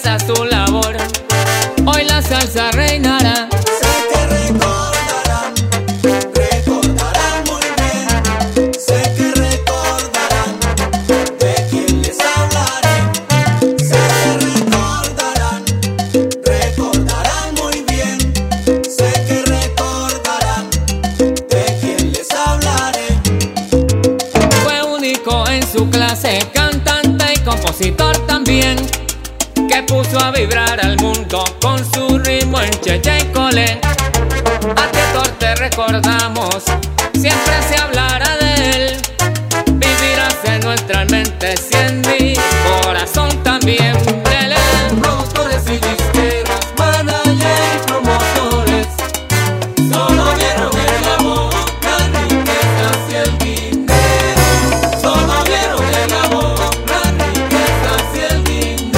esa es su labor. Hoy la salsa reinará. Sé que recordarán, recordarán muy bien. Sé que recordarán de quién les hablaré. Sé que recordarán, recordarán muy bien. Sé que recordarán de quién les hablaré. Fue único en su clase, cantante y compositor también, que puso a vibrar al mundo con su ritmo en Cheche y Colén. A Titor te recordamos, siempre se hablará de él. Vivirás en nuestra mente, si en mi corazón también. Productores y disqueras, managers y promotores, solo vieron en la boca las riquezas y el dinero. Solo vieron en la boca las riquezas y el dinero.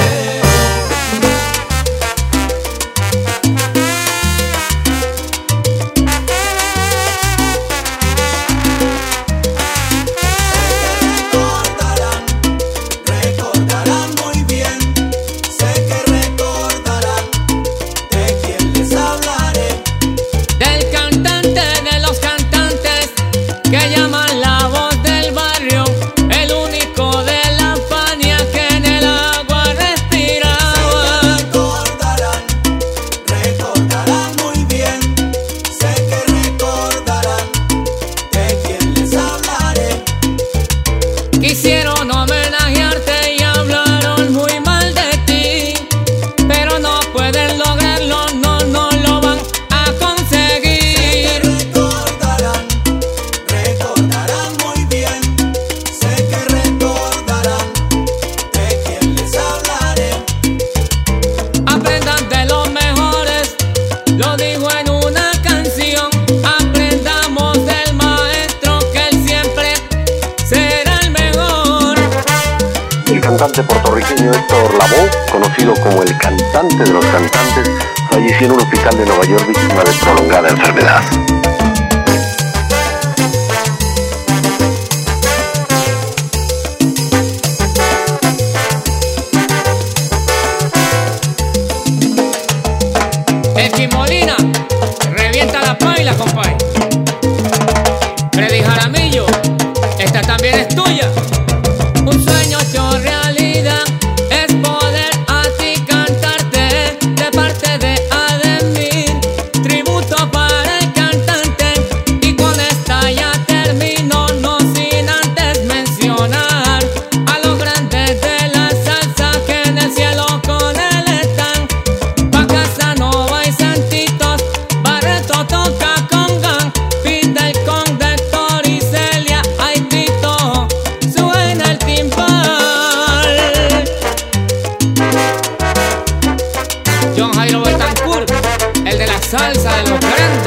Recordarán muy bien. Sé que recordarán de quién les hablaré. Del cantante de los cantantes, que llaman la voz del barrio, el único de la Fania que en el agua respiraba. Recordarán muy bien. Sé que recordarán de quién les hablaré. Quisieron homenajearte y hablaron muy mal de ti, pero no pueden lograrlo, no lo van a conseguir. Recordarán muy bien. Sé que recordarán de quién les hablaré. Aprendan de los mejores, lo dijo en una canción. Aprendamos del maestro, que él siempre será el mejor. El cantante puertorriqueño Héctor Lavoe, conocido como el cantante de los cantantes, falleció en un hospital de Nueva York víctima de prolongada enfermedad. Echi Molina, revienta la paila, compadre. Freddy Jaramillo, esta también es tuya. Un sueño hecho realidad es poder a ti cantarte, de parte de Ademir, tributo para el cantante. Y con esta ya termino, no sin antes mencionar a los grandes de la salsa que en el cielo con él están. Pa' Casanova y Santitos, Barreto toca conga, Peter con Héctor y Celia, ay Tito, suena el timbal. John Jairo Betancourt, el de la salsa de los grandes.